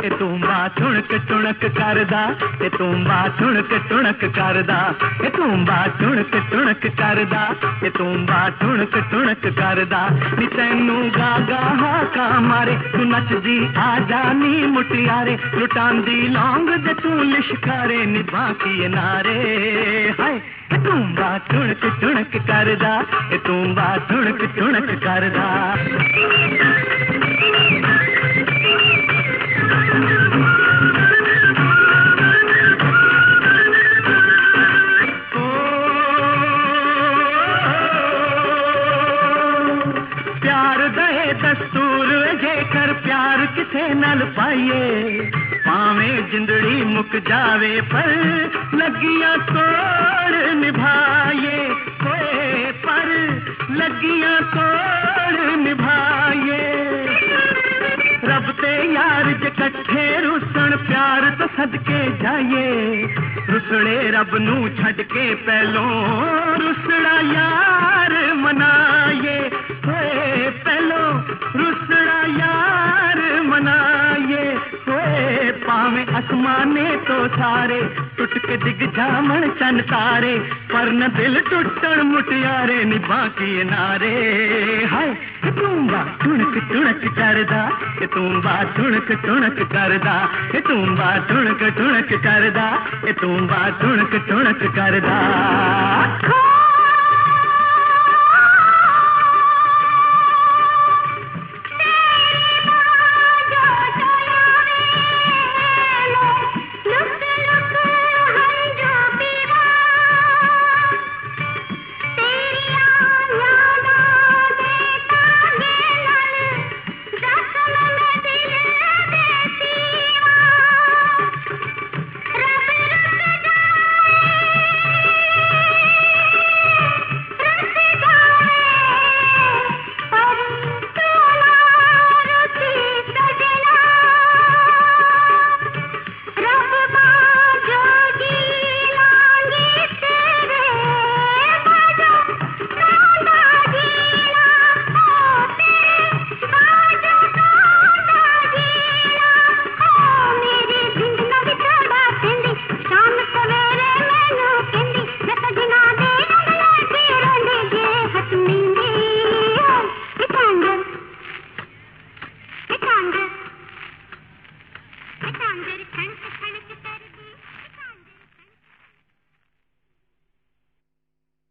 तूंबा तुणक तुणक करदा, तूंबा तुणक तुणक करदा, तूंबा तुणक तुणक करदा, तूंबा तुणक तुणक करदा। नी तैनू गागा हाका मारे तू नचदी आ जानी मुटियारे, लुटांदी लौंग दे तू लिशकारे नी बाकी नारे। हाय तूंबा तुणक तुणक करदा, तूंबा तुणक तुणक करदा। प्यार दे दस्तूर जेकर प्यार किसे नल पाइए, पावें जिंदड़ी मुक जावे पर लगियां तोड़ निभाए, पर लगियां तोड़ निभाए। रब ते यार जे कट्ठे रुसन प्यार तो सदके जाइए, रुसड़े रब नू छड़ के पहलों रुसड़ा यार मनाए, पहलों रुसड़ा यार मनाए। पावे आसमाने तो सारे टुट के दिग जामन चन तारे, पर न दिल टुटन मुटियारे नी बाकी नारे। हाय तूंबा तुणक तुणक करदा, तूंबा तुणक तुणक करदा, तूंबा तुणक तुणक करदा, तूंबा तुणक तुणक करदा। I can't get it.